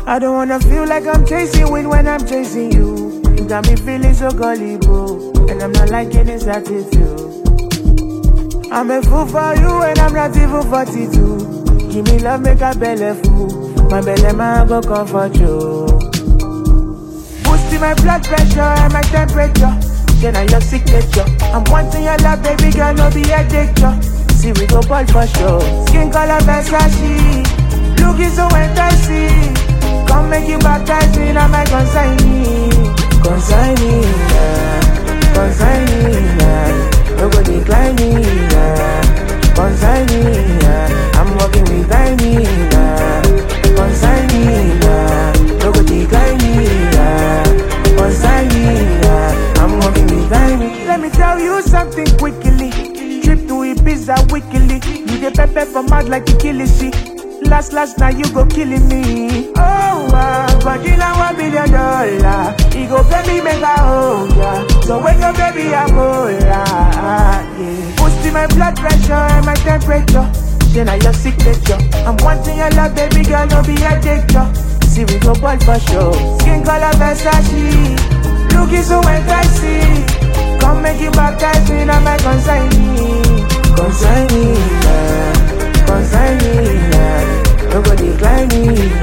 I don't wanna feel like I'm chasing wind when I'm chasing you. You got me feeling so gullible, and I'm not liking this attitude. I'm a fool for you and I'm not even 42. Give me love, make a belly full. My belly man go comfort you. Boosting my blood pressure and my temperature. Then I your signature. I'm wanting your love, baby girl, no be addicted. See we go ball for sure. Skin color Versace, looking so enticing. Come make you baptize me, now my consignee. Consignee, consignee, no go decline me, consignee, I'm working with tiny, consignee, no go decline me, consignee, I'm working with tiny. Let me tell you something quickly. Trip to Ibiza weekly. You the pepper from mad like the killishi. Last now you go killing me. Oh, but you know $1 billion. He go pay me make a home, yeah. So when your baby I'm yeah. Boosting my blood pressure and my temperature. Then I your signature. I'm wanting your love, baby girl, no be addicted. See we go ball for sure. Skin color Versace, looking so enticing. Come make you baptize me, now my consignee. Consignee, consignee, nobody decline me.